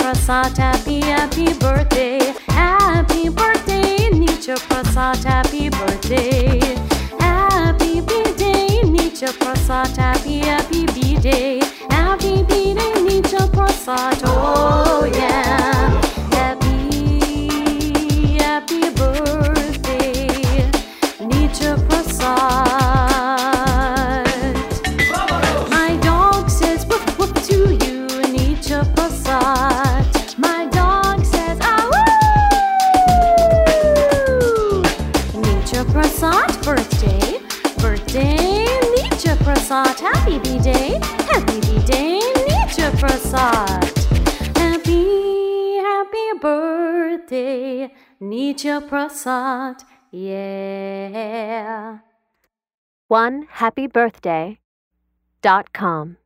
Prasad, happy, happy birthday. Happy birthday, Nicha Prasad, happy birthday. Happy B-Day, Nicha Prasad, happy, happy B-Day. Happy B-Day, Nicha Prasad, oh yeah. Happy, happy birthday, Nicha Prasad. My dog says woof woof to you, Nicha Prasad. My dog says ah woo. Nicha Prasad, birthday, birthday, Nicha Prasad, happy B-Day, happy B-Day, Nicha Prasad. Happy, happy birthday, Nicha Prasad, yeah. OneHappyBirthday.com